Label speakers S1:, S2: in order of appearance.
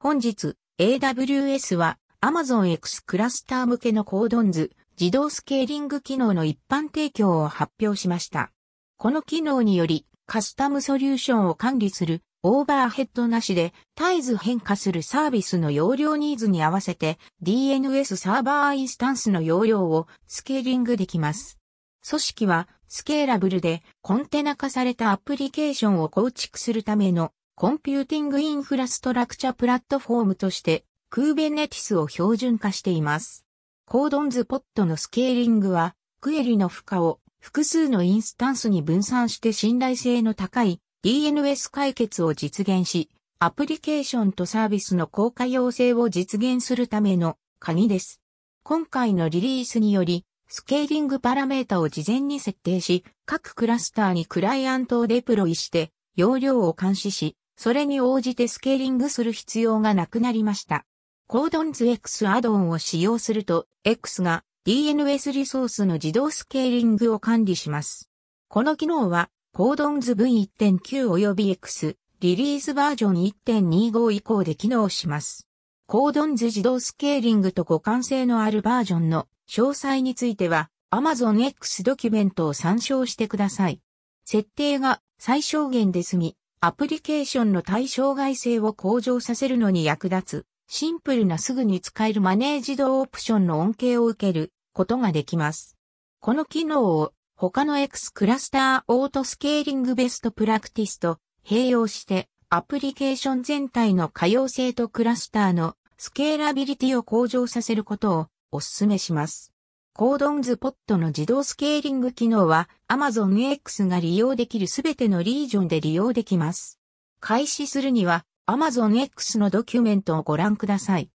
S1: 本日、AWS は Amazon X クラスター向けのコードンズ自動スケーリング機能の一般提供を発表しました。この機能によりカスタムソリューションを管理するオーバーヘッドなしで絶えず変化するサービスの容量ニーズに合わせて DNS サーバーインスタンスの容量をスケーリングできます。組織はスケーラブルでコンテナ化されたアプリケーションを構築するためのコンピューティングインフラストラクチャプラットフォームとして Kubernetes を標準化しています。コードンズポッドのスケーリングはクエリの負荷を複数のインスタンスに分散して信頼性の高いDNS 解決を実現し、アプリケーションとサービスの高可用性を実現するための鍵です。今回のリリースにより、スケーリングパラメータを事前に設定し、各クラスターにクライアントをデプロイして、容量を監視し、それに応じてスケーリングする必要がなくなりました。コードンズ X アドオンを使用すると、X が DNS リソースの自動スケーリングを管理します。この機能は、コードンズ V1.9 及び X リリースバージョン 1.25 以降で機能します。コードンズ自動スケーリングと互換性のあるバージョンの詳細については Amazon X ドキュメントを参照してください。設定が最小限で済み、アプリケーションの対象外性を向上させるのに役立つ、シンプルなすぐに使えるマネージドオプションの恩恵を受けることができます。この機能を他の X クラスターオートスケーリングベストプラクティスと併用してアプリケーション全体の可用性とクラスターのスケーラビリティを向上させることをお勧めします。コードンズポッドの自動スケーリング機能は Amazon X が利用できるすべてのリージョンで利用できます。開始するには Amazon X のドキュメントをご覧ください。